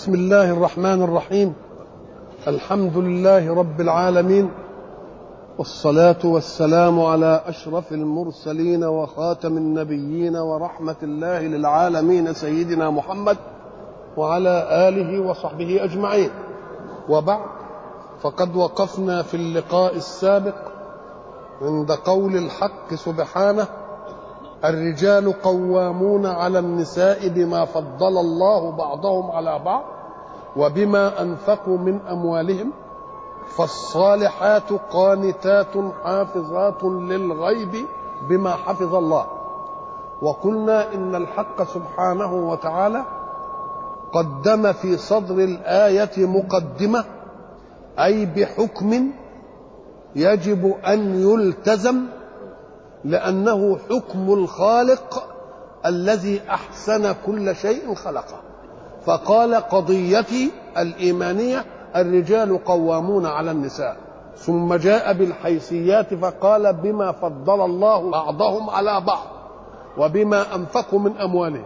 بسم الله الرحمن الرحيم. الحمد لله رب العالمين، والصلاة والسلام على أشرف المرسلين وخاتم النبيين ورحمة الله للعالمين سيدنا محمد وعلى آله وصحبه أجمعين. وبعد، فقد وقفنا في اللقاء السابق عند قول الحق سبحانه: الرجال قوامون على النساء بما فضل الله بعضهم على بعض وبما أنفقوا من أموالهم، فالصالحات قانتات حافظات للغيب بما حفظ الله. وقلنا إن الحق سبحانه وتعالى قدم في صدر الآية مقدمة، أي بحكم يجب أن يلتزم، لأنه حكم الخالق الذي أحسن كل شيء خلقه. فقال: قضيتي الإيمانية الرجال قوامون على النساء، ثم جاء بالحيثيات فقال: بما فضل الله بعضهم على بعض وبما أنفقوا من أموالهم.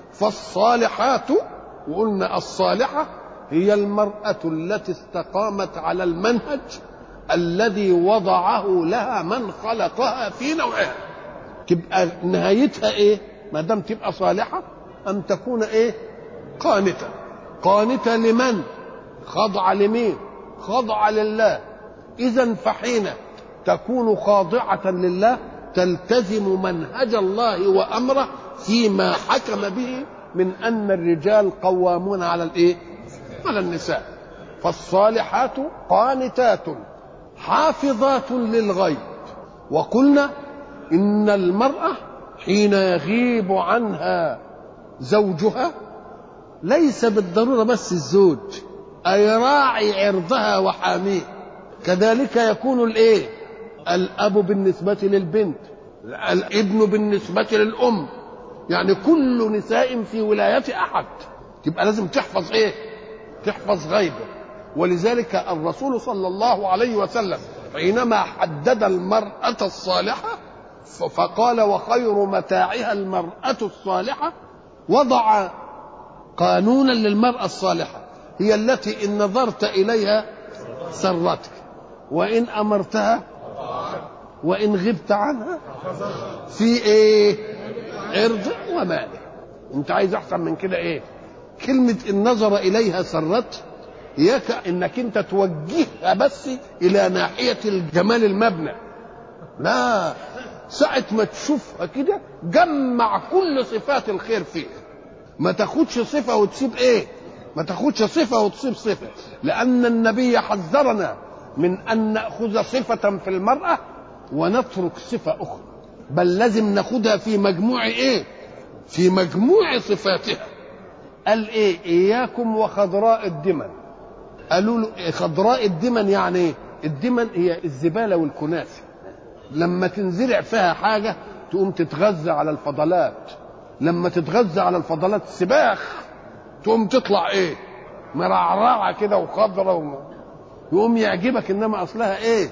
فالصالحات، وقلنا الصالحة هي المرأة التي استقامت على المنهج الذي وضعه لها من خلقها في نوعها. تبقى نهايتها ايه ما دام تبقى صالحة؟ ان تكون ايه؟ قانتة. قانتة لمن؟ خاضعة لمين؟ خاضعة لله. اذا فحين تكون خاضعة لله تلتزم منهج الله وامره فيما حكم به من ان الرجال قوامون على الايه؟ على النساء. فالصالحات قانتات حافظات للغيب. وقلنا إن المرأة حين يغيب عنها زوجها ليس بالضرورة بس الزوج، أي راعي عرضها وحاميه. كذلك يكون الإيه؟ الأب بالنسبة للبنت، الابن بالنسبة للأم، يعني كل نساء في ولاية أحد. تبقى لازم تحفظ إيه؟ تحفظ غيبه. ولذلك الرسول صلى الله عليه وسلم حينما حدد المرأة الصالحة فقال: وخير متاعها المرأة الصالحة. وضع قانونا للمرأة الصالحة، هي التي إن نظرت إليها سرتك، وإن أمرتها، وإن غبت عنها في إيه؟ عرض ومال. أنت عايز أحسن من كده إيه؟ كلمة إن نظر إليها سرت إياك إنك أنت توجهها بس إلى ناحية الجمال المبنى، لا، ساعة ما تشوفها كده جمع كل صفات الخير فيها. ما تاخدش صفة وتسيب إيه؟ ما تاخدش صفة وتسيب صفة، لأن النبي حذرنا من أن نأخذ صفة في المرأة ونترك صفة أخرى، بل لازم ناخدها في مجموع إيه؟ في مجموع صفاتها. قال إيه؟ إياكم وخضراء الدمن. قالوا له: خضراء الدمن يعني ايه؟ الدمن هي الزباله والكناسه، لما تنزرع فيها حاجه تقوم تتغذى على الفضلات، لما تتغذى على الفضلات سباخ تقوم تطلع ايه؟ مرعرعه كده وخضره يقوم يعجبك، انما اصلها ايه؟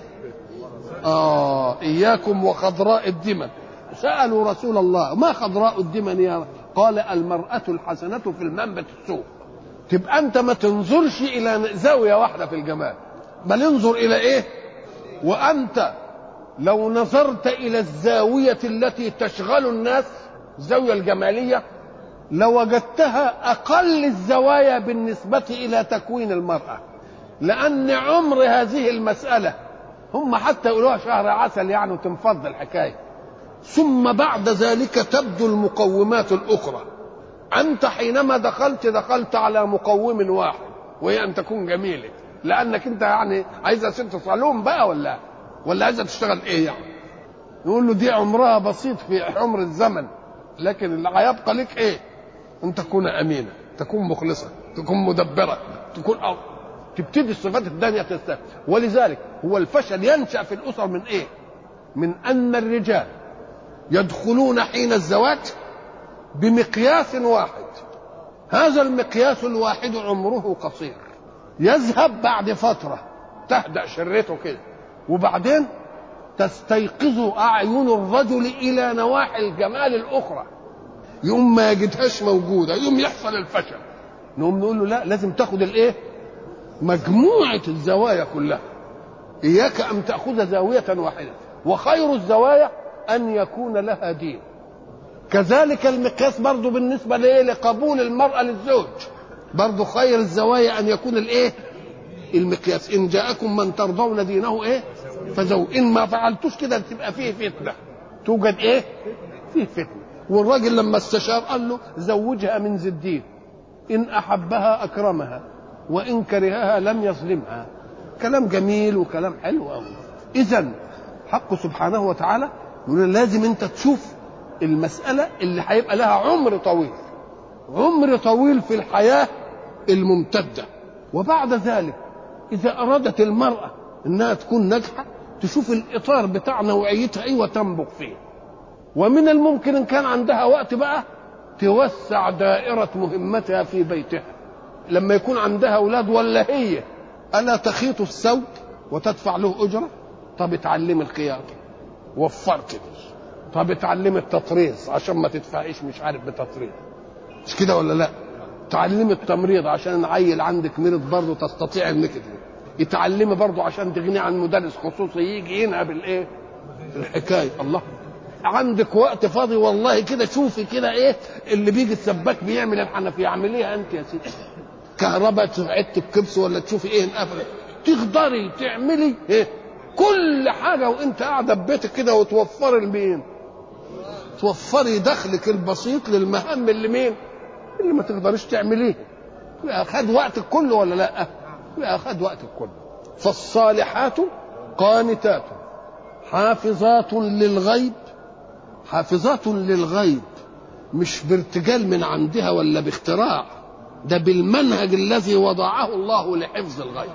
اياكم وخضراء الدمن. سالوا رسول الله: ما خضراء الدمن يا رب؟ قال: المراه الحسنه في المنبت السوء. تبقى انت ما تنظرش الى زاويه واحده في الجمال، بل انظر الى ايه؟ وانت لو نظرت الى الزاويه التي تشغل الناس، الزاويه الجماليه، لوجدتها اقل الزوايا بالنسبه الى تكوين المراه، لان عمر هذه المساله هم حتى يقولوها شهر عسل يعني وتنفض الحكايه، ثم بعد ذلك تبدو المقومات الاخرى. أنت حينما دخلت على مقوم واحد، وهي أن تكون جميلة، لأنك أنت يعني عايزة ست صالون بقى ولا عايزة تشتغل إيه يعني؟ يقول له: دي عمرها بسيط في عمر الزمن، لكن اللي هيبقى لك إيه؟ أن تكون أمينة، تكون مخلصة، تكون مدبرة، تكون تبتدي الصفات الثانية تستفيد. ولذلك هو الفشل ينشأ في الأسر من إيه؟ من أن الرجال يدخلون حين الزواج بمقياس واحد، هذا المقياس الواحد عمره قصير، يذهب بعد فترة، تهدأ شرته كده، وبعدين تستيقظ أعين الرجل إلى نواحي الجمال الأخرى، يوم ما يجدهاش موجودة يوم يحصل الفشل. نقوم نقول له لا، لازم تاخد الايه؟ مجموعة الزوايا كلها. إياك أن تأخذ زاوية واحدة، وخير الزوايا أن يكون لها دين. كذلك المقياس برضو بالنسبة لقبول المرأة للزوج، برضو خير الزوايا أن يكون الايه؟ المقياس. إن جاءكم من ترضون دينه ايه؟ فزوج. إن ما فعلتوش كده تبقى فيه فتنة، توجد ايه؟ فيه فتنة. والراجل لما استشار قال له زوجها من ذي الدين، إن أحبها أكرمها وإن كرهها لم يظلمها. كلام جميل وكلام حلو قوي. إذن حق سبحانه وتعالى يقول لازم أنت تشوف المسألة اللي هيبقى لها عمر طويل، عمر طويل في الحياة الممتدة. وبعد ذلك إذا أرادت المرأة إنها تكون ناجحة تشوف الإطار بتاع نوعيتها إيه وتنبغ فيه. ومن الممكن إن كان عندها وقت بقى توسع دائرة مهمتها في بيتها. لما يكون عندها أولاد ولا هي ألا تخيط الثوب وتدفع له أجرة؟ طب اتعلم الخياطة، وفرت دي. طب اتعلم التطريز عشان ما تدفعيش مش عارف بتطريز، مش كده ولا لا؟ تعلمي التمريض عشان عيل عندك مرض برضه تستطيع انك يتعلمي برضه عشان تغني عن مدرس خصوصي يجي ينهب الايه؟ الحكايه. الله، عندك وقت فاضي والله كده شوفي كده ايه اللي بيجي السباك بيعمل الحنفيه، اعمليها انت يا سيدي. كهرباء عدت الكبس ولا تشوفي ايه انقفلت، تقدري تعملي ايه كل حاجه وانت قاعده في بيتك كده، وتوفري لمين؟ توفري دخلك البسيط للمهام اللي مين؟ اللي ما تقدريش تعمليه. خد وقتك كله ولا لا؟ لا، خد وقتك كله. فالصالحات قانتات حافظات للغيب. حافظات للغيب مش بارتجال من عندها ولا باختراع، ده بالمنهج الذي وضعه الله لحفظ الغيب.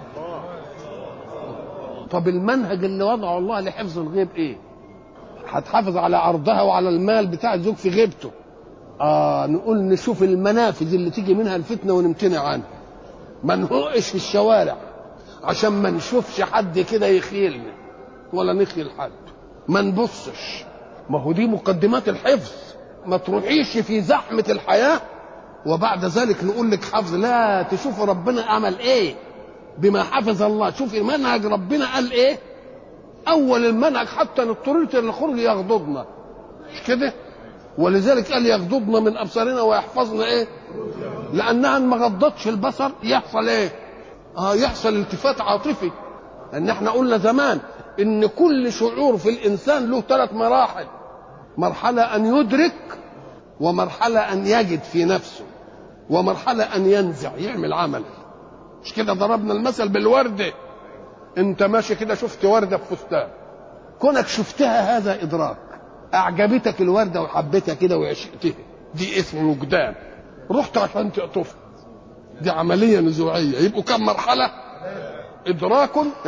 طب المنهج اللي وضعه الله لحفظ الغيب ايه؟ هتحافظ على عرضها وعلى المال بتاع الزوج في غيبته. نقول نشوف المنافذ اللي تيجي منها الفتنه ونمتنع عنها. ما نهقش في الشوارع عشان ما نشوفش حد كده يخيلنا ولا نخيل حد. ما نبصش، ما هو دي مقدمات الحفظ. ما تروحيش في زحمه الحياه وبعد ذلك نقول لك حفظ. لا، تشوف ربنا عمل ايه بما حفظ الله. شوفي منهج ربنا قال ايه. اول المنهج حتى اضطررت للخروج يغضضنا، مش كده؟ ولذلك قال يغضضن من ابصارنا ويحفظن ايه؟ لانها ما غضتش البصر يحصل ايه؟ يحصل التفات عاطفي. ان احنا قلنا زمان ان كل شعور في الانسان له 3 مراحل: مرحله ان يدرك، ومرحله ان يجد في نفسه، ومرحله ان ينزع يعمل عمل. مش كده ضربنا المثل بالورده؟ انت ماشي كده شفت ورده في فستان، كونك شفتها هذا ادراك. اعجبتك الورده وحبيتها كده وعشقتها، دي اسمه وجدان. رحت عشان تقطفها، دي عمليه نزوعيه. يبقوا كم مرحله؟ ادراك،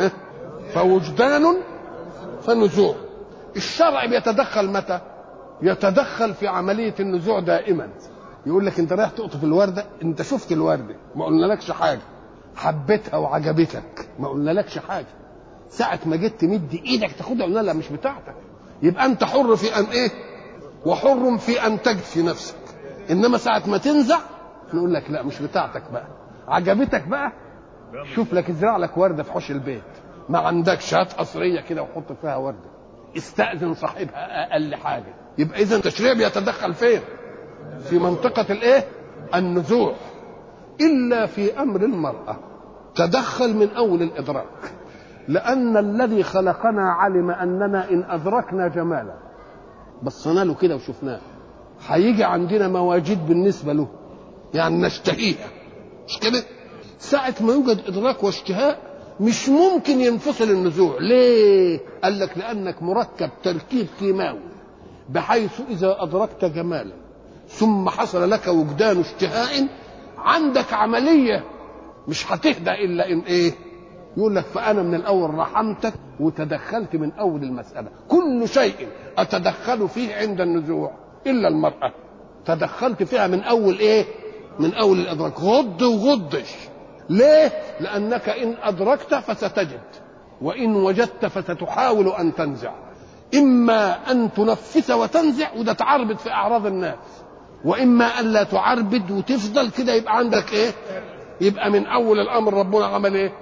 فوجدان، فنزوع. الشرع بيتدخل متى؟ يتدخل في عمليه النزوع دائما. يقول لك انت رايح تقطف الورده، انت شفت الورده ما قلنالكش حاجه، حبيتها وعجبتك ما قلنالكش حاجه، ساعه ما جيت تمد ايدك تاخدها قلنا لا مش بتاعتك. يبقى انت حر في ان ايه؟ وحر في ان تجد في نفسك. انما ساعه ما تنزع نقول لك لا مش بتاعتك بقى. عجبتك بقى، شوف لك ازرع لك ورده في حوش البيت. ما عندكش هات قصريه كده وحط فيها ورده، استاذن صاحبها اقل حاجه. يبقى اذا التشريع بيتدخل فين؟ في منطقه الايه؟ النزوع. الا في امر المراه تدخل من اول الادراك، لأن الذي خلقنا علم أننا إن أدركنا جمالا بصينا له كده وشفناه هيجي عندنا مواجد بالنسبة له، يعني نشتهيها، مش كده؟ ساعة ما يوجد إدراك واشتهاء مش ممكن ينفصل النزوع. ليه؟ قال لك لأنك مركب تركيب كيماوي بحيث إذا أدركت جمالا ثم حصل لك وجدان اشتهاء عندك عملية مش هتهدى إلا إن إيه؟ يقول لك فأنا من الأول رحمتك وتدخلت من أول المسألة. كل شيء أتدخل فيه عند النزوع إلا المرأة، تدخلت فيها من أول إيه؟ من أول الإدراك. غض وغضش. ليه؟ لأنك إن أدركت فستجد، وإن وجدت فستحاول أن تنزع. إما أن تنفس وتنزع، وده تعربت في أعراض الناس. واما ان لا تعربد وتفضل كده، يبقى عندك ايه؟ يبقى من اول الامر ربنا عمل ايه؟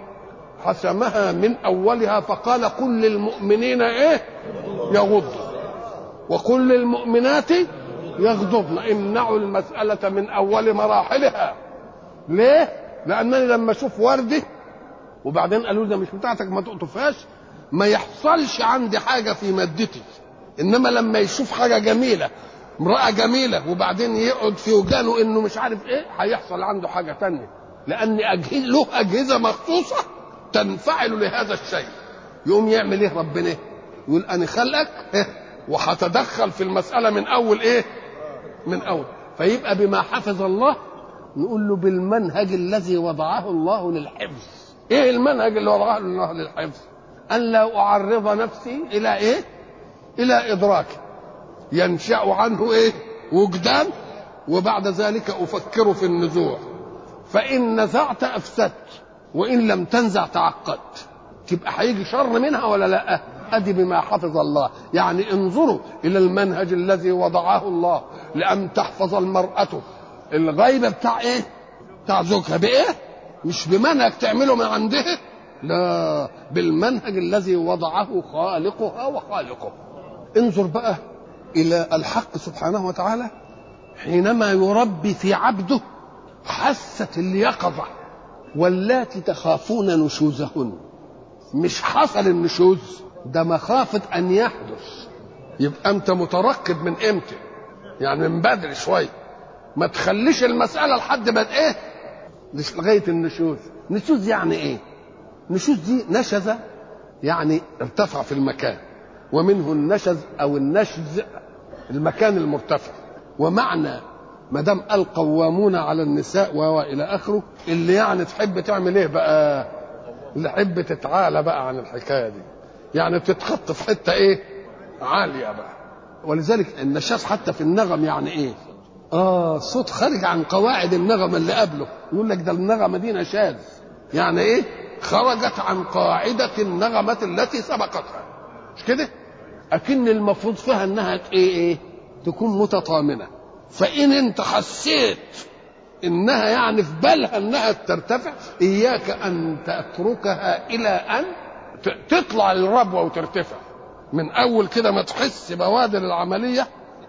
حسمها من اولها، فقال قل للمؤمنين ايه؟ يغضوا وقل للمؤمنات يغضضن. امنعوا المسألة من اول مراحلها. ليه؟ لانني لما اشوف وردة وبعدين قالوا ده مش بتاعتك ما تقطفهاش، ما يحصلش عندي حاجة في مادتي. انما لما يشوف حاجة جميلة، امرأة جميلة، وبعدين يقعد في وجانه انه مش عارف ايه، هيحصل عنده حاجة تانية، لان له اجهزة مخصوصة تنفعل لهذا الشيء. يقوم يعمل ايه ربنا؟ يقول انا خلقك وهتدخل في المسألة من اول ايه؟ من اول. فيبقى بما حفظ الله نقول له بالمنهج الذي وضعه الله للحفظ. ايه المنهج اللي وضعه الله للحفظ؟ ان لا اعرض نفسي الى ايه؟ الى ادراك ينشأ عنه ايه؟ وجدان، وبعد ذلك افكر في النزوع، فان نزعت افسدت وان لم تنزع تعقدت. تبقى هيجي شر منها ولا لا؟ ادي بما حفظ الله. يعني انظروا الى المنهج الذي وضعه الله لان تحفظ المرأة الغيبة بتاع ايه؟ بتاع زوجها. بايه؟ مش بمنهج تعمله من عندها، لا، بالمنهج الذي وضعه خالقها وخالقه. انظر بقى الى الحق سبحانه وتعالى حينما يربي في عبده حاسة اليقظة. واللاتي تخافون نشوزهن، مش حصل النشوز ده، مخافة ان يحدث. يبقى انت مترقب من امتى؟ يعني من بدري شوية، ما تخليش المسألة لحد ما ايه؟ مش لغاية النشوز. نشوز يعني ايه؟ نشوز دي نشزة، يعني ارتفع في المكان، ومنه النشز او النشز المكان المرتفع. ومعنى ما دام القوامون على النساء والى اخره، اللي يعني تحب تعمل ايه بقى؟ اللي تحب تتعالى بقى عن الحكايه دي، يعني تتخط في حته ايه؟ عاليه بقى. ولذلك النشاز حتى في النغم يعني ايه؟ صوت خارج عن قواعد النغمه اللي قبله، يقول لك ده النغمه دي نشاز. يعني ايه؟ خرجت عن قاعده النغمه التي سبقتها، مش كده؟ اكن المفروض فيها انها ايه؟ تكون متطامنه. فان انت حسيت انها يعني في بالها انها ترتفع، اياك ان تتركها الى ان تطلع الربوه وترتفع. من اول كده ما تحس بوادر العمليه،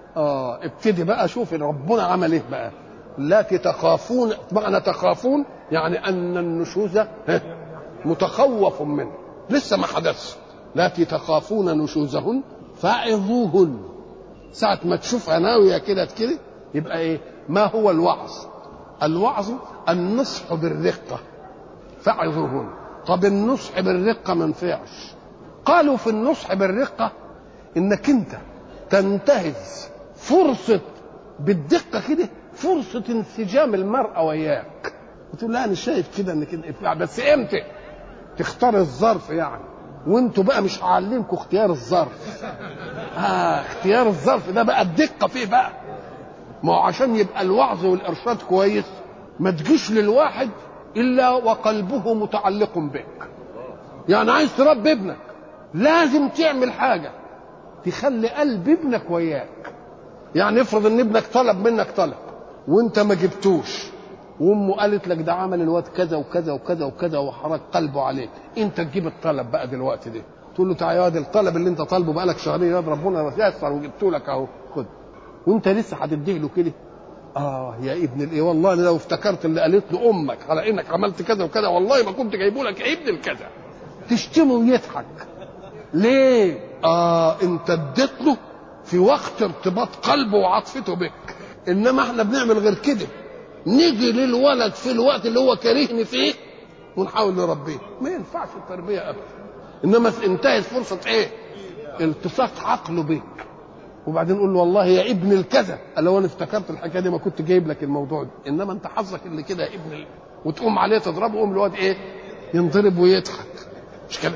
ابتدي بقى شوف ربنا عمل ايه بقى. التي تخافون، معنى تخافون يعني ان النشوز متخوف منه، لسه ما حدث. التي تخافون نشوزهن فعظوهن. ساعة ما تشوفها ناوية كده يبقى ايه؟ ما هو الوعظ؟ الوعظ النصح بالرقة، فعظوهن. طب النصح بالرقة ما نفعش. قالوا في النصح بالرقة انك انت تنتهز فرصة بالدقة كده، فرصة انسجام المرأة وياك، وتقول لا انا شايف كده انك بس امتى؟ تختار الظرف يعني، وانتوا بقى مش هعلمكم اختيار الظرف. اختيار الظرف ده بقى الدقة فيه بقى. ما هو عشان يبقى الوعظ والارشاد كويس ما تجيش للواحد الا وقلبه متعلق بك. يعني عايز تربي ابنك لازم تعمل حاجة تخلي قلب ابنك وياك. يعني افرض ان ابنك طلب منك طلب وانت ما جبتوش، وامه قالت لك ده عمل الواد كذا وكذا وكذا وكذا وحرك قلبه عليك، انت تجيب الطلب بقى دلوقتي ده، تقول له تعالى يا واد الطلب اللي انت طالبه بقالك شهرين يا ربنا ييسر وجبته لك اهو خد، وانت لسه هتديه له كده. يا ابن الايه، والله لو افتكرت اللي قالت له امك على انك عملت كذا وكذا والله ما كنت جايبه لك يا ابن الكذا، تشتمه ويضحك. ليه؟ انت اديت له في وقت ارتباط قلبه وعاطفته بك. انما احنا بنعمل غير كده، نيجي للولد في الوقت اللي هو كارهني فيه ونحاول نربيه. ما ينفعش التربيه ابدا. انما انتهت فرصه ايه؟ التصاق عقله بك، وبعدين نقول له والله يا ابن الكذا، قال له انا افتكرت الحكايه دي ما كنت جايب لك الموضوع ده، انما انت حظك اللي كده يا ابن وتقوم عليه تضربه، يقوم الواد ايه؟ ينضرب ويضحك، مش كده؟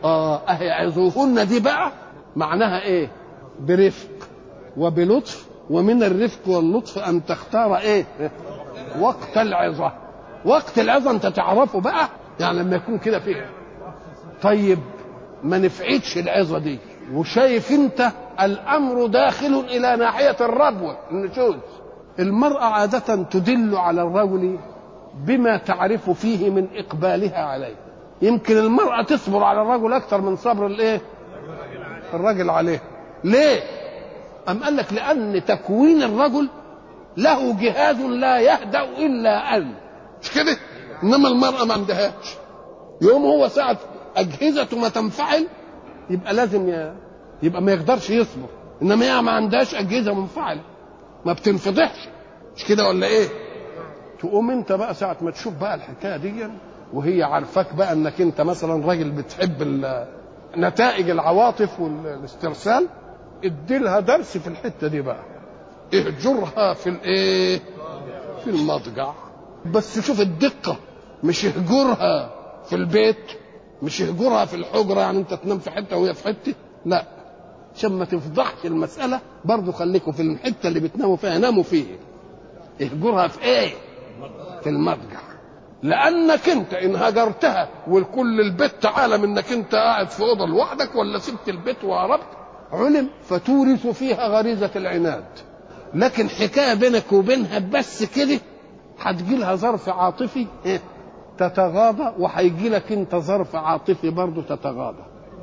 عظوهن دي بقى معناها ايه؟ برفق وبلطف، ومن الرفق واللطف ان تختار ايه؟ وقت العظه. وقت العظه انت تعرفه بقى، يعني لما يكون كده فيه. طيب ما نفعتش العظه دي وشايف انت الامر داخل الى ناحيه الربوه النشوز، المرأة عادة تدل على الرجل بما تعرف فيه من إقبالها عليه. يمكن المرأة تصبر على الرجل أكثر من صبر الرجل عليه. ليه؟ أم قال لك لأن تكوين الرجل له جهاز لا يهدأ إلا مش كده؟ إنما المرأة ما عندهاش. يوم هو ساعة أجهزته ما تنفعل يبقى لازم يبقى ما يقدرش يصبر. إنما هي ما عندهاش أجهزة منفعلة، ما بتنفضحش، مش كده ولا إيه؟ تقوم أنت بقى ساعة ما تشوف بقى الحكاية دي وهي عارفاك بقى إنك أنت مثلا راجل بتحب نتائج العواطف والاسترسال، اديلها درس في الحتة دي بقى، اهجرها في المضجع. بس شوف الدقة، مش اهجرها في البيت، مش اهجرها في الحجرة يعني انت تنام في حتة وهي في حتة، لا، عشان ما تفضحش المسألة برضو خليكم في الحتة اللي بتناموا فيها ناموا فيه. اهجرها في في المضجع، لانك انت ان هجرتها والكل البيت عالم انك انت قاعد في اوضه لوحدك ولا سبت البيت وهربت علم، فتورث فيها غريزه العناد. لكن حكايه بينك وبينها بس كده هتجي لها ظرف عاطفي تتغاضى، وهيجي لك انت ظرف عاطفي برضه تتغاضى،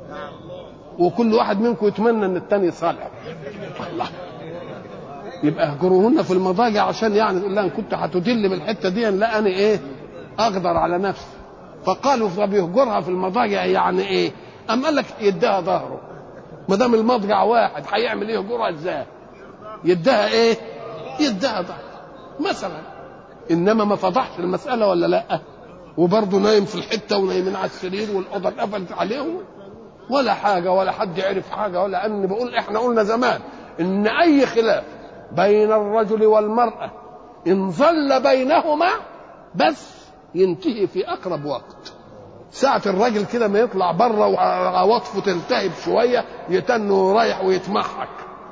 وكل واحد منكم يتمنى ان الثاني صالح. الله، يبقى اهجروهن في المضاجع عشان يعني تقول لها ان كنت هتدل بالحته دي لا انا اقدر على نفسي. فقالوا فبيهجرها في المضاجع يعني ام قال لك يديها ظهره، ما دام المضجع واحد هيعمل يهجرها ازاي؟ يديها يديها ظهره مثلا. انما ما فضحش المساله ولا لا؟ وبرضه نايم في الحته ونايمين على السرير والاوضه اتقفلت عليهم ولا حاجه، ولا حد عرف حاجه، ولا ان بقول احنا قلنا زمان ان اي خلاف بين الرجل والمراه ان ظل بينهما بس ينتهي في اقرب وقت. ساعة الراجل كده ما يطلع بره وعواطفه تلتهب شويه يتنه رايح ويتمحك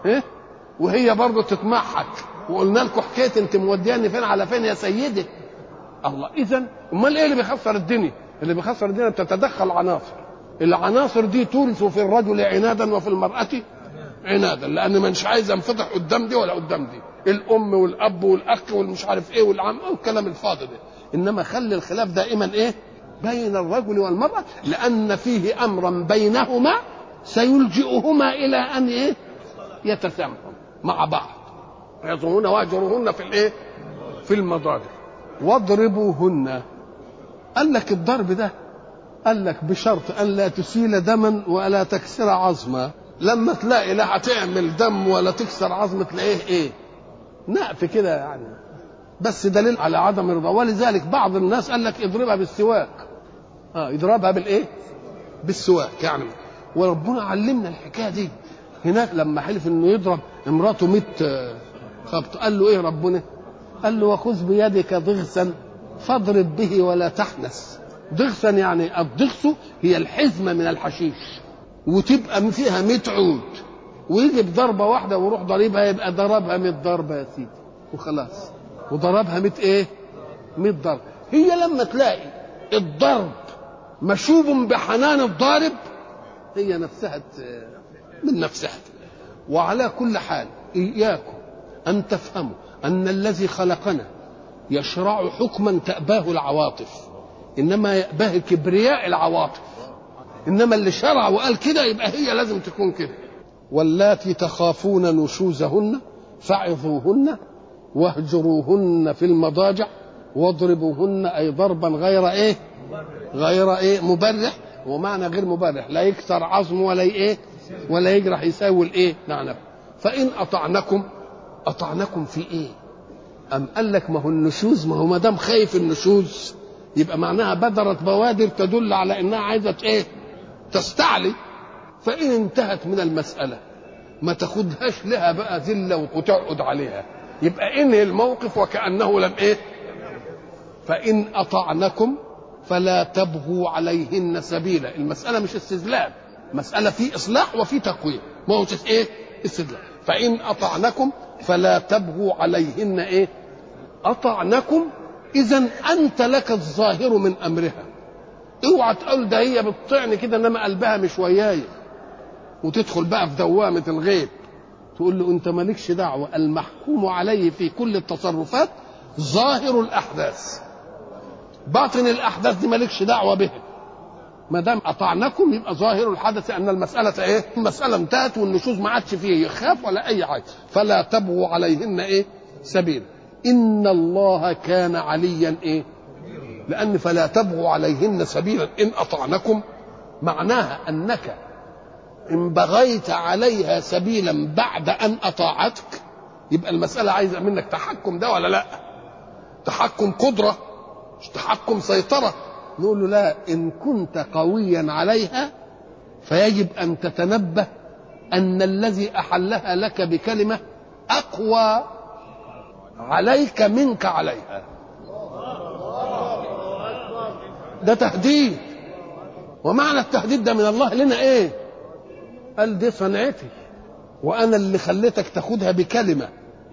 وهي برضه تتمحك، وقلنا لكم حكايه انت مودياني فين على فين يا سيدي. الله، اذا امال ايه اللي بيخسر الدنيا؟ اللي بيخسر الدنيا بتتدخل عناصر، العناصر دي تورث في الرجل عنادا وفي المراه عنادا، لان مش عايز انفتح قدام دي ولا قدام دي، الام والاب والاخ والمش عارف والعم والكلام الفاضي ده. انما خلي الخلاف دائما بين الرجل والمراه، لان فيه امرا بينهما سيلجئهما الى ان يتسامحوا مع بعض. يعظهن واهجروهن في المضاجع واضربوهن. قال لك الضرب ده قال لك بشرط ان لا تسيل دما ولا تكسر عظما. لما تلاقي لا هتعمل دم ولا تكسر عظم تلاقيه نقف كده يعني، بس دليل على عدم الرضا. ولذلك بعض الناس قال لك اضربها بالسواك، يضربها بالسواك يعني. وربنا علمنا الحكايه دي هناك لما حلف انه يضرب امراته 100 خبط. قال له ربنا؟ قال له وخذ بيدك ضغثا فاضرب به ولا تحنث. ضغثا يعني الضغث هي الحزمه من الحشيش، وتبقى فيها 100 عود، ويجي بضربه واحده ويروح ضريبها، يبقى ضربها 100 ضربه يا سيدي وخلاص، وضربها 100 ضرب. هي لما تلاقي الضرب مشوب بحنان الضارب هي نفسها من نفسها. وعلى كل حال إياكم أن تفهموا أن الذي خلقنا يشرع حكما تأباه العواطف، إنما يأباه كبرياء العواطف. إنما اللي شرع وقال كده يبقى هي لازم تكون كده. واللاتي تخافون نشوزهن فعظوهن واهجروهن في المضاجع واضربوهن، أي ضربا غير مبرح. ومعنى غير مبرح لا يكسر عظم ولا يجرح، يساوي نعنب. فإن أطعنكم في أم قال لك ما هو النشوز، ما هو ما دام خايف النشوز يبقى معناها بدرت بوادر تدل على انها عايزه تستعلي. فإن انتهت من المسألة ما تاخدهاش لها بقى ذله وتقعد عليها، يبقى انهي الموقف وكأنه لم فإن أطعنكم فلا تبغوا عليهن سبيلا. المسألة مش استذلال، مسألة في إصلاح وفي تقويم، ما هو استذلال. فإن أطعنكم فلا تبغوا عليهن أطعنكم. إذن أنت لك الظاهر من أمرها. اوعى تقول ده هي بتطعني كده انما قلبها مش وياي وتدخل بقى في دوامة الغيب. تقول له انت مالكش دعوه، المحكوم عليه في كل التصرفات ظاهر الاحداث، باطن الاحداث دي مالكش دعوه به. ما دام اطعناكم يبقى ظاهر الحدث ان المساله ايه؟ المساله انتهت والنشوز ما عادش فيه يخاف ولا اي حاجه. فلا تبغوا عليهن ايه؟ سبيل، ان الله كان عليا ايه؟ لان فلا تبغوا عليهن سبيلا ان اطعنكم معناها انك ان بغيت عليها سبيلا بعد ان اطاعتك يبقى المساله عايزه منك تحكم، ده ولا لا؟ تحكم قدره مش تحكم سيطره. نقول له لا، ان كنت قويا عليها فيجب ان تتنبه ان الذي احلها لك بكلمه اقوى عليك منك عليها. ده تهديد، ومعنى التهديد ده من الله لنا ايه؟ قال دي صنعتي وانا اللي خليتك تاخدها بكلمه،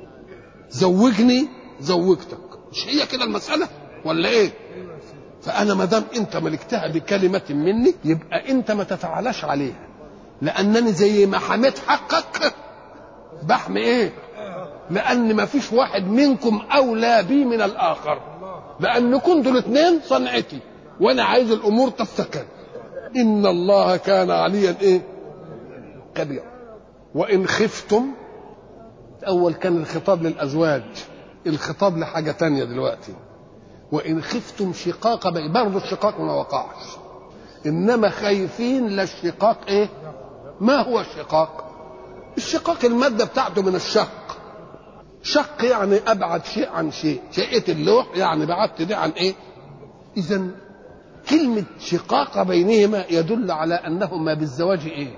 زوجني زوجتك، مش هي كده المساله ولا ايه؟ فانا ما دام انت ملكتها بكلمه مني يبقى انت ما تتعالاش عليها، لانني زي ما حميت حقك بحمي ايه؟ لان ما فيش واحد منكم اولى بي من الاخر، لان كنتوا الاثنين صنعتي وانا عايز الامور تستقر. ان الله كان عليا ايه؟ كبيرا. وان خفتم، اول كان الخطاب للازواج، الخطاب لحاجه تانية دلوقتي. وان خفتم شقاق بين، برضه الشقاق ما وقعش، انما خايفين للشقاق ايه؟ ما هو الشقاق؟ الشقاق الماده بتاعته من الشق، شق يعني ابعد شيء عن شيء، شقه اللوح يعني بعدت دي عن ايه؟ اذا كلمه شقاق بينهما يدل على انهما بالزواج ايه؟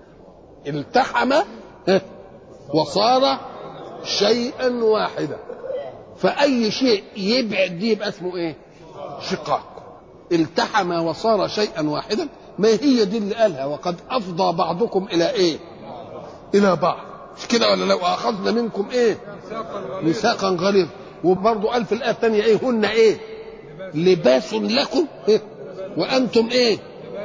التحما وصار شيئا واحدا. فاي شيء يبعد دي يبقى اسمه ايه؟ شقاق. التحم وصار شيئا واحدا، ما هي دي اللي قالها وقد افضى بعضكم الى ايه؟ الى بعض، مش كده ولا لو اخذنا منكم ايه؟ ميثاقا غليظا. وبرضه قال في الايه الثانيه ايه؟ هن ايه؟ لباس لكم إيه؟ وانتم ايه؟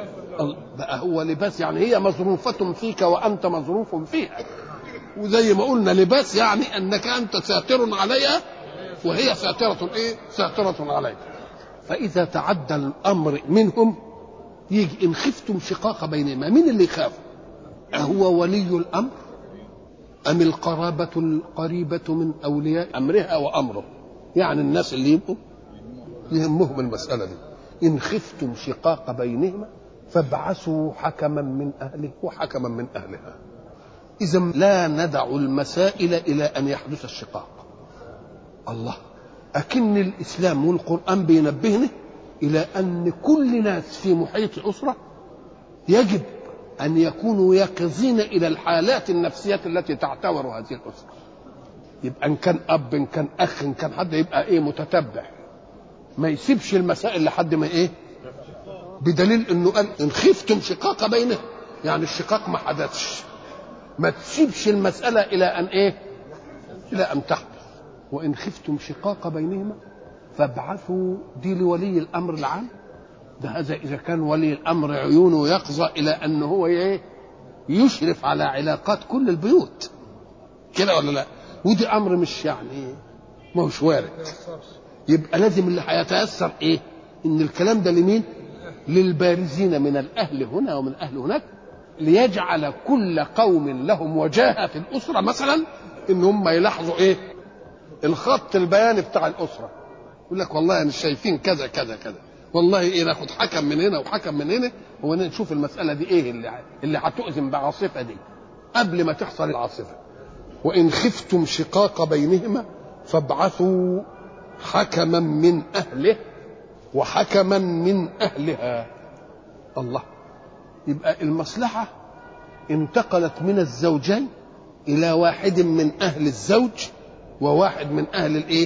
بقى هو لباس يعني هي مظروفه فيك وانت مظروف فيها، وزي ما قلنا لباس يعني انك انت ساتر عليها وهي ساتره ايه؟ ساتره عليك. فاذا تعدى الامر منهم يجي ان خفتم شقاق بينهما، مين اللي يخاف؟ أهو ولي الامر ام القرابه القريبه من اولياء امرها وامره؟ يعني الناس اللي يبقوا يهمهم المساله دي. ان خفتم شقاق بينهما فابعثوا حكما من اهله وحكما من اهلها. اذا لا ندع المسائل الى ان يحدث الشقاق. الله، أكن الإسلام والقرآن بينبهنا إلى أن كل ناس في محيط أسرة يجب أن يكونوا يقظين إلى الحالات النفسية التي تعتبر هذه الأسرة. يبقى إن كان أب، إن كان أخ، إن كان حد، يبقى إيه؟ متتبع، ما يسيبش المسائل لحد ما إيه؟ بدليل إنه قال إن خفتم شقاق بينه، يعني الشقاق ما حدثش، ما تسيبش المسألة إلى أن إيه؟ إلى أن تحدث. وإن خفتم شقاق بينهما فابعثوا، دي لولي الأمر العام، ده هذا إذا كان ولي الأمر عيونه يقظة إلى أنه هو يشرف على علاقات كل البيوت، كده ولا لا؟ ودي أمر مش يعني ما هوش وارد. يبقى لازم اللي هيتأثر إيه؟ إن الكلام ده لمين؟ للبارزين من الأهل هنا ومن الأهل هناك، ليجعل كل قوم لهم وجاهة في الأسرة مثلا إن هم يلاحظوا إيه؟ الخط البياني بتاع الأسرة. يقول لك والله أنا شايفين كذا كذا كذا، والله إيه ناخد حكم من هنا وحكم من هنا، ونشوف المسألة دي إيه اللي هتؤذن بعاصفة دي قبل ما تحصل العاصفة. وإن خفتم شقاق بينهما فابعثوا حكما من أهله وحكما من أهلها. الله، يبقى المصلحة انتقلت من الزوجين إلى واحد من أهل الزوج وواحد من أهل الإيه؟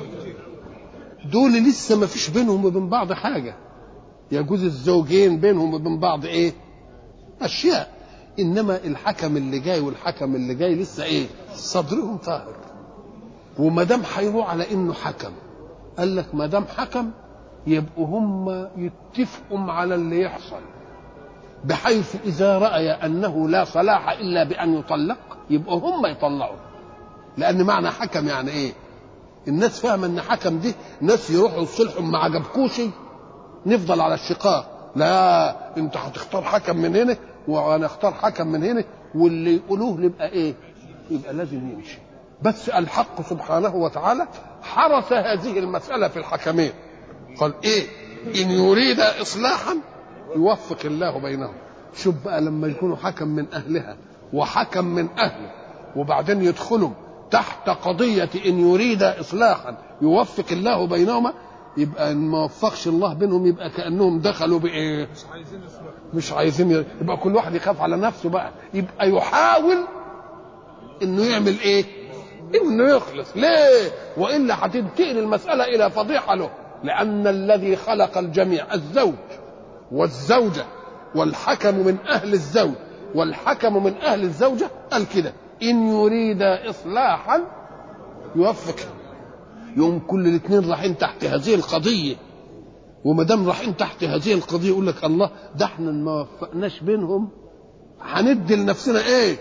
دول لسه ما فيش بينهم وبين بعض حاجة، يجوز الزوجين بينهم وبين بعض إيه؟ أشياء، إنما الحكم اللي جاي والحكم اللي جاي لسه إيه؟ صدرهم طاهر. وما دام هيروح على إنه حكم، قال لك ما دام حكم يبقوا هم يتفقوا على اللي يحصل، بحيث إذا رأي أنه لا صلاح إلا بأن يطلق يبقوا هم يطلعوا. لان معنى حكم يعني ايه؟ الناس فاهمه ان حكم دي ناس يروحوا يصلحوا ما عجبكوش نفضل على الشقاق. لا، انت هتختار حكم من هنا وانا اختار حكم من هنا، واللي يقولوه يبقى ايه؟ يبقى لازم يمشي. بس الحق سبحانه وتعالى حرس هذه المسألة في الحكمين، قال ايه؟ ان يريد اصلاحا يوفق الله بينهم. شوف بقى لما يكونوا حكم من اهلها وحكم من اهله وبعدين يدخلوا تحت قضية ان يريد اصلاحا يوفق الله بينهما، يبقى ان ما وفقش الله بينهم يبقى كأنهم دخلوا بايه؟ مش عايزين يبقى كل واحد يخاف على نفسه بقى، يبقى يحاول انه يعمل ايه؟ انه يخلص. ليه؟ والا هتنتقل المسألة الى فضيحة له. لان الذي خلق الجميع الزوج والزوجة والحكم من اهل الزوج والحكم من اهل الزوجة قال كده ان يريد اصلاحا يوفق. يوم كل الاثنين رايحين تحت هذه القضية، وما دام رايحين تحت هذه القضية يقول لك الله ده احنا ما وفقناش بينهم هندي لنفسنا ايه؟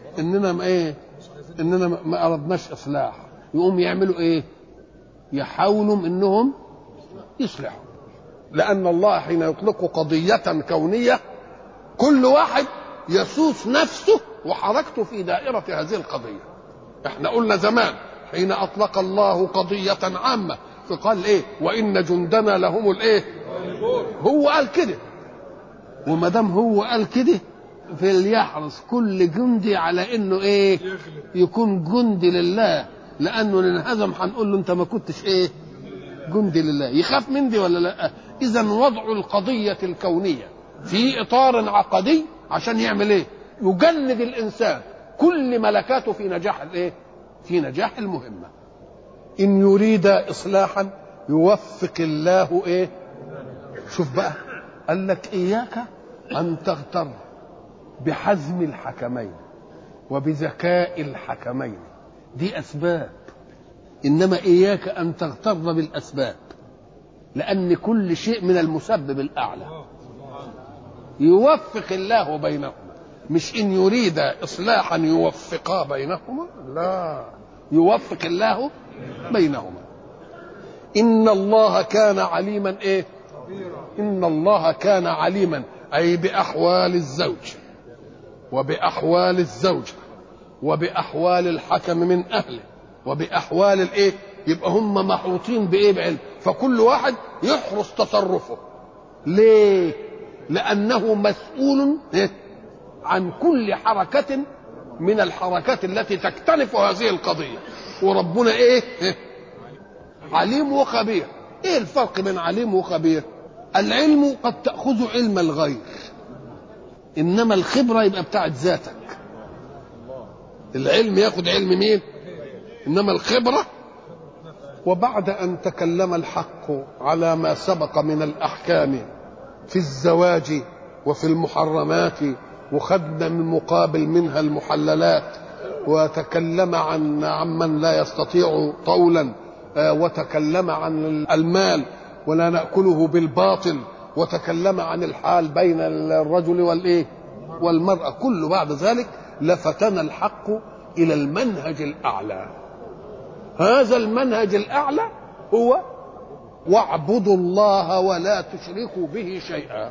اننا ما اردناش اصلاح. يقوم يعملوا ايه؟ يحاولوا انهم يصلحوا. لان الله حين يطلق قضية كونية كل واحد يسوس نفسه وحركته في دائرة هذه القضية. احنا قلنا زمان حين اطلق الله قضية عامة فقال ايه؟ وان جندنا لهم الايه؟ هو قال كده، وما دام هو قال كده فليحرص كل جندي على انه ايه؟ يكون جندي لله. لانه انهزم هنقول له انت ما كنتش ايه؟ جندي لله. يخاف من دي ولا لا؟ اذا وضع القضية الكونية في اطار عقدي عشان يعمل ايه؟ يجند الانسان كل ملكاته في نجاح الايه؟ في نجاح المهمة. ان يريد اصلاحا يوفق الله ايه؟ شوف بقى قال لك اياك ان تغتر بحزم الحكمين وبذكاء الحكمين، دي اسباب، انما اياك ان تغتر بالاسباب، لان كل شيء من المسبب الاعلى. يوفق الله بينهما، مش ان يريد اصلاحا يوفقا بينهما، لا، يوفق الله بينهما. ان الله كان عليما ايه؟ ان الله كان عليما اي باحوال الزوج وباحوال الزوجه وباحوال الحكم من اهله وباحوال الايه. يبقى هم محوطين بايه؟ بعلم. فكل واحد يحرص تصرفه. ليه؟ لانه مسؤول عن كل حركه من الحركات التي تكتنف هذه القضيه. وربنا ايه؟ عليم وخبير. ايه الفرق بين عليم وخبير؟ العلم قد تاخذ علم الغير، انما الخبره يبقى بتاعت ذاتك. العلم ياخذ علم مين؟ انما الخبره. وبعد ان تكلم الحق على ما سبق من الاحكام في الزواج وفي المحرمات، وخدنا من مقابل منها المحللات، وتكلم عمن لا يستطيع طولا، وتكلم عن المال ولا نأكله بالباطل، وتكلم عن الحال بين الرجل والايه والمرأة. كل بعد ذلك لفتنا الحق إلى المنهج الأعلى. هذا المنهج الأعلى هو واعبدوا الله ولا تشركوا به شيئا.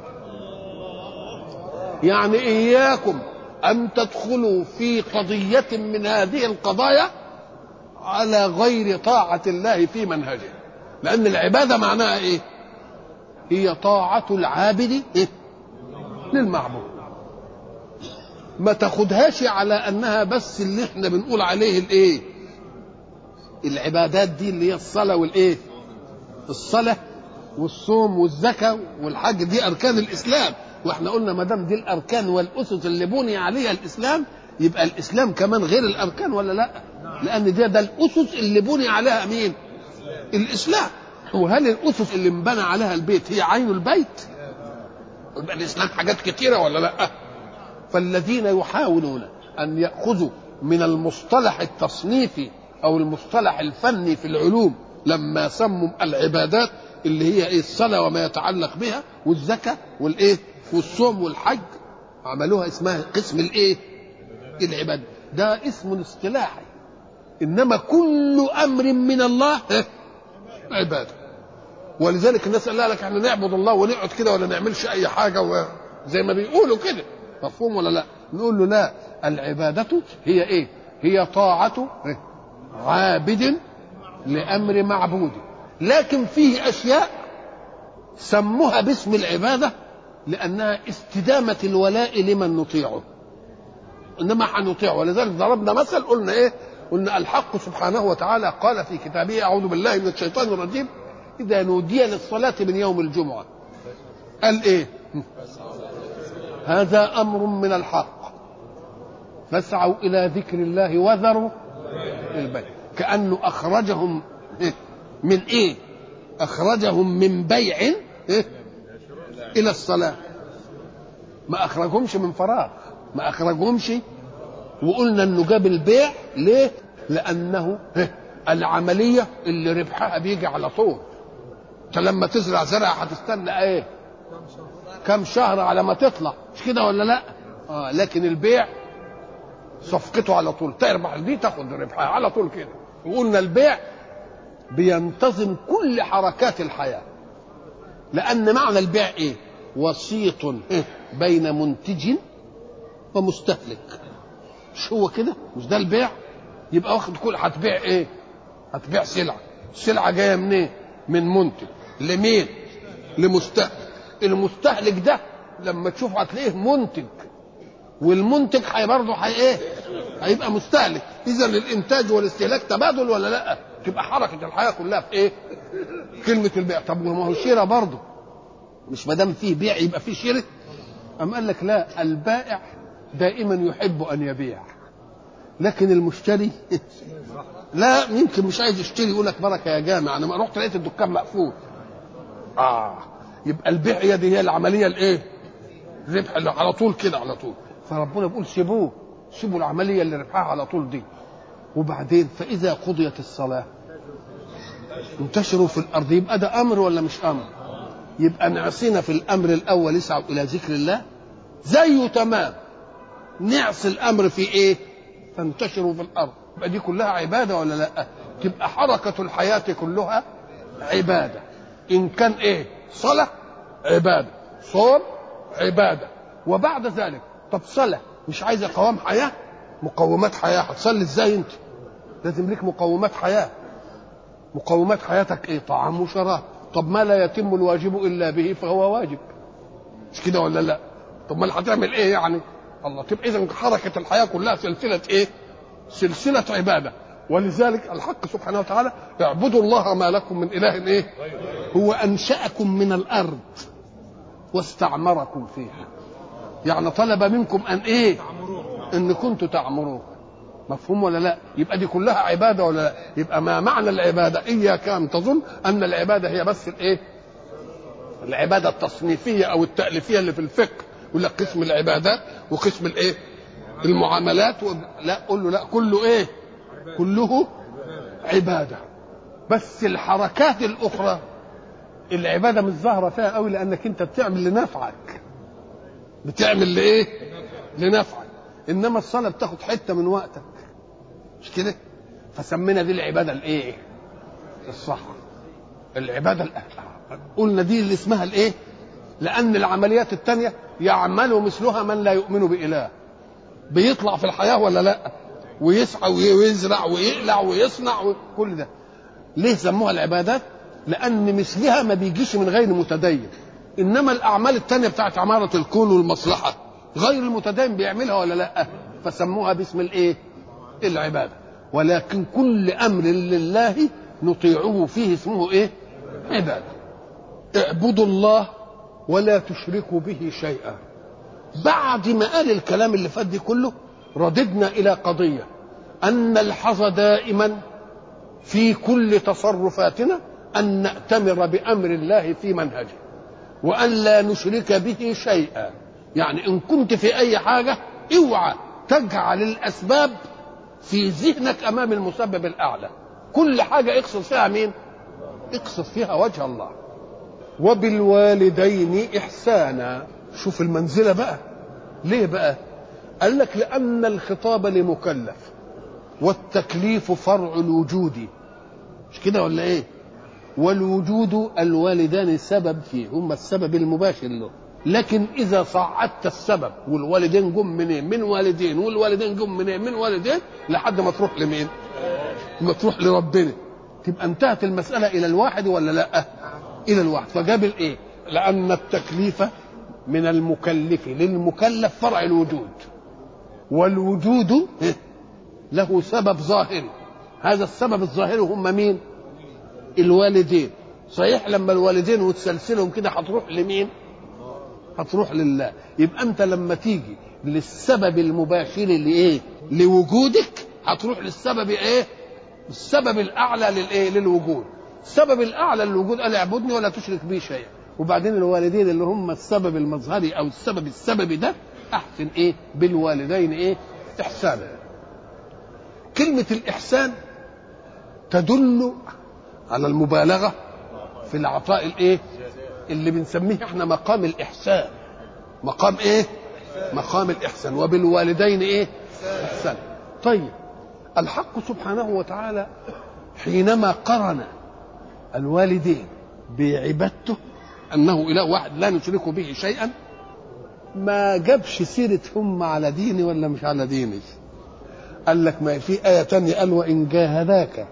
يعني إياكم أن تدخلوا في قضية من هذه القضايا على غير طاعة الله في منهجه. لأن العبادة معناها إيه؟ هي طاعة العابد إيه؟ للمعبود. ما تاخدهاش على أنها بس اللي احنا بنقول عليه الإيه؟ العبادات دي اللي هي الصلاة والإيه؟ الصلاة والصوم والزكاة والحج، دي أركان الإسلام. واحنا قلنا ما دام دي الأركان والأسس اللي بني عليها الإسلام يبقى الإسلام كمان غير الأركان ولا لا؟ لأن ده الأسس اللي بني عليها مين؟ الإسلام. وهل الأسس اللي انبنى عليها البيت هي عين البيت؟ يبقى الإسلام حاجات كتيرة ولا لا؟ فالذين يحاولون أن يأخذوا من المصطلح التصنيفي أو المصطلح الفني في العلوم لما سموا العبادات اللي هي إيه؟ الصلاة وما يتعلق بها والزكاة والإيه؟ والصوم والحج، عملوها اسمها قسم الإيه؟ العبادة. ده اسم اصطلاحي، انما كل امر من الله عباده. ولذلك الناس قال لك احنا نعبد الله ونقعد كده ولا نعملش اي حاجه زي ما بيقولوا كده، مفهوم ولا لا؟ نقول له لا، العباده هي ايه؟ هي طاعه عابد لامر معبود، لكن فيه اشياء سموها باسم العباده لانها استدامه الولاء لمن نطيعه، انما هنطيعه. ولذلك ضربنا مثل قلنا ايه؟ قلنا الحق سبحانه وتعالى قال في كتابه: اعوذ بالله من الشيطان الرجيم، اذا نودي للصلاه من يوم الجمعه قال ايه؟ هذا امر من الحق فاسعوا الى ذكر الله وذروا البيع. كانه اخرجهم من ايه؟ اخرجهم من بيع الى الصلاه، ما اخرجهمش من فراغ، ما اخرجهمش. وقلنا انه جاب البيع ليه؟ لانه العمليه اللي ربحها بيجي على طول. انت لما تزرع زرع هتستنى ايه؟ كم شهر على ما تطلع، مش كده ولا لا؟ لكن البيع صفقته على طول، تربح دي تاخد ربحها على طول كده. وقلنا البيع بينتظم كل حركات الحياه، لان معنى البيع ايه؟ وسيط بين منتج ومستهلك. مش هو كده؟ مش ده البيع؟ يبقى واخد كل، هتبيع ايه؟ هتبيع سلعه، السلعه جايه منين؟ إيه؟ من منتج لمين؟ لمستهلك. المستهلك ده لما تشوف هتلاقيه منتج، والمنتج برضه ايه؟ هيبقى مستهلك. اذا الانتاج والاستهلاك تبادل ولا لا؟ تبقى حركه الحياه كلها في ايه؟ كلمه البيع. طب ما هو الشراء برضه، مش ما دام فيه بيع يبقى فيه شراء؟ أم قال لك لا، البائع دائما يحب ان يبيع، لكن المشتري لا، يمكن مش عايز يشتري، يقول لك بركه يا جامع، انا ما رحت لقيت الدكان مقفول. يبقى البيع هي العمليه الايه؟ الربح اللي على طول كده على طول. فربنا بيقول سيبوه، سيبوا العمليه اللي ربحها على طول دي. وبعدين فاذا قضيت الصلاه انتشروا في الارض، يبقى ده امر ولا مش امر؟ يبقى نعصينا في الامر الاول يسعوا الى ذكر الله، زيه تمام نعصي الامر في ايه؟ فانتشروا في الارض. يبقى دي كلها عباده ولا لا؟ تبقى حركه الحياه كلها عباده. ان كان ايه؟ صلاه عباده، صوم عباده. وبعد ذلك طب صلاه مش عايزه قوام حياه، مقومات حياه، هتصلي ازاي انت؟ لازم ليك مقومات حياه. مقومات حياتك ايه؟ طعام وشراب. طب ما لا يتم الواجب الا به فهو واجب، مش كده ولا لا؟ طب ما هتعمل ايه يعني؟ الله. تبقى اذا حركه الحياه كلها سلسله ايه؟ سلسله عباده. ولذلك الحق سبحانه وتعالى: اعبدوا الله ما لكم من اله ايه؟ هو انشاكم من الارض واستعمركم فيها، يعني طلب منكم ان ايه؟ ان كنتم تعمروه. مفهوم ولا لا؟ يبقى دي كلها عباده ولا لا؟ يبقى ما معنى العباده؟ اياك ان تظن ان العباده هي بس الايه؟ العباده التصنيفيه او التاليفيه اللي في الفقه، يقول لك قسم العبادات وقسم الايه؟ المعاملات لا، قول له لا، كله ايه؟ كله عباده. بس الحركات الاخرى العباده مش ظاهره فيها قوي، لانك انت بتعمل لنفعك، بتعمل لايه؟ لنفعك. انما الصلاه بتاخد حته من وقتك، مش كده؟ فسمينا دي العباده الايه؟ الصح، العباده قلنا دي اللي اسمها الايه؟ لان العمليات التانية يعمل مثلها من لا يؤمن بإله، بيطلع في الحياه ولا لا؟ ويسعى ويزرع ويقلع ويصنع كل ده. ليه سموها العبادات؟ لان مثلها ما بيجيش من غير متدين. انما الاعمال التانية بتاعت عماره الكون والمصلحه غير المتدين بيعملها ولا لا؟ فسموها باسم الايه؟ العباده. ولكن كل امر لله نطيعه فيه اسمه ايه؟ عباده. اعبدوا الله ولا تشركوا به شيئا. بعد ما قال الكلام اللي فات دي كله، رددنا الى قضيه ان نلحظ دائما في كل تصرفاتنا ان نأتمر بامر الله في منهجه، وان لا نشرك به شيئا. يعني ان كنت في اي حاجه اوعى تجعل الاسباب في ذهنك امام المسبب الاعلى. كل حاجه اقصد فيها مين؟ اقصد فيها وجه الله. وبالوالدين احسانا. شوف المنزله بقى. ليه بقى؟ قال لك لأن الخطاب لمكلف، والتكليف فرع الوجود، مش كده ولا ايه؟ والوجود الوالدان سبب فيه، هم السبب المباشر له. لكن إذا صعدت السبب والوالدين جم منين؟ من والدين، والوالدين جم منين؟ من والدين، لحد ما تروح لمين؟ ما تروح لربنا، تبقى انتهت المسألة إلى الواحد ولا لا؟ إلى الواحد. فجاب الإيه؟ لأن التكليف من المكلف للمكلف فرع الوجود، والوجود له سبب ظاهري، هذا السبب الظاهري هم مين؟ الوالدين. صحيح لما الوالدين وتسلسلهم كده هتروح لمين؟ هتروح لله. يبقى انت لما تيجي للسبب المباشر لايه؟ لوجودك، هتروح للسبب ايه؟ السبب الاعلى للايه؟ للوجود. السبب الاعلى للوجود قال اعبدني ولا تشرك بي شيئا. وبعدين الوالدين اللي هم السبب المظهري او السبب ده، احسن ايه؟ بالوالدين ايه؟ احسانا. كلمة الاحسان تدل على المبالغة في العطاء الايه؟ اللي بنسميه احنا مقام الاحسان. مقام ايه؟ مقام الاحسان. وبالوالدين ايه؟ احسان. طيب الحق سبحانه وتعالى حينما قرن الوالدين بعبادته انه اله واحد لا نشرك به شيئا، ما جابش سيره هم على ديني ولا مش على ديني. قال لك ما في ايه تانية قال وان جاهداك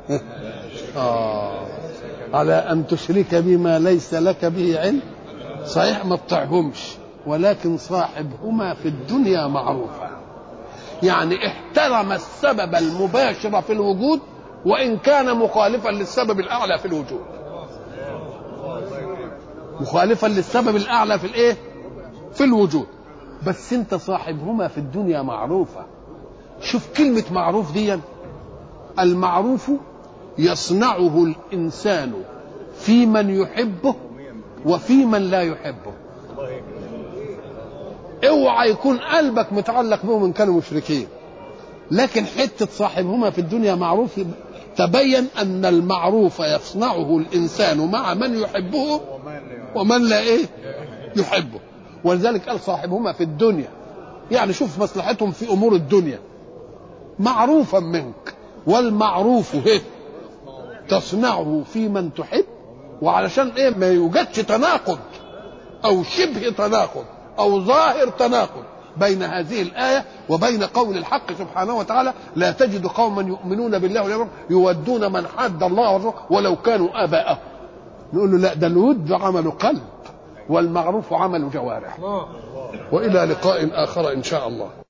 على ان تشرك بما ليس لك به علم، صحيح ما تطعهمش، ولكن صاحبهما في الدنيا معروفا. يعني احترم السبب المباشر في الوجود وان كان مخالفا للسبب الاعلى في الوجود. مخالفا للسبب الاعلى في الايه؟ في الوجود. بس انت صاحبهما في الدنيا معروفه. شوف كلمه معروف دي، المعروف يصنعه الانسان في من يحبه وفي من لا يحبه. اوعى يكون قلبك متعلق بهم ان كانوا مشركين، لكن حته صاحبهما في الدنيا معروف، تبين ان المعروف يصنعه الانسان مع من يحبه ومن لا ايه يحبه. ولذلك قال صاحبهما في الدنيا، يعني شوف مصلحتهم في امور الدنيا معروفا منك، والمعروف تصنعه في من تحب. وعلشان ايه؟ ما يوجدش تناقض او شبه تناقض او ظاهر تناقض بين هذه الآية وبين قول الحق سبحانه وتعالى لا تجد قوما يؤمنون بالله واليوم يودون من حاد الله ورسوله ولو كانوا آباءهم. نقول له لا، ده الود عمل قلب والمعروف عمل جوارح. وإلى لقاء آخر إن شاء الله.